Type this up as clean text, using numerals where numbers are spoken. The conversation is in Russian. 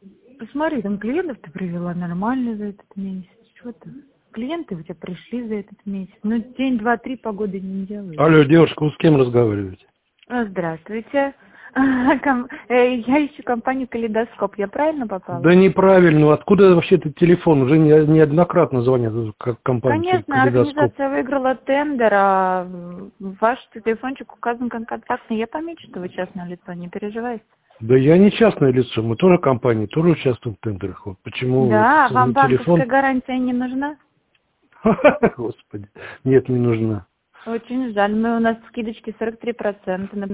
Посмотри, там клиентов ты привела нормально за этот месяц. Что ты? Клиенты у тебя пришли за этот месяц. Ну, день, два, три погоды не делают. Алло, девушка, вы с кем разговариваете? Здравствуйте. Я ищу компанию «Калейдоскоп». Я правильно попала? Да неправильно. Откуда вообще этот телефон? Уже неоднократно звонят как компания Конечно, «Калейдоскоп». организация выиграла тендер, а ваш телефончик указан как контактный. Я помечу, что вы частное лицо, не переживайте. Да я не частное лицо, мы тоже компания, тоже участвуем в тендерах. Вот почему Да, этот вам банковская телефон... гарантия не нужна? Господи, нет, не нужна. Очень жаль, у нас скидочки 43% на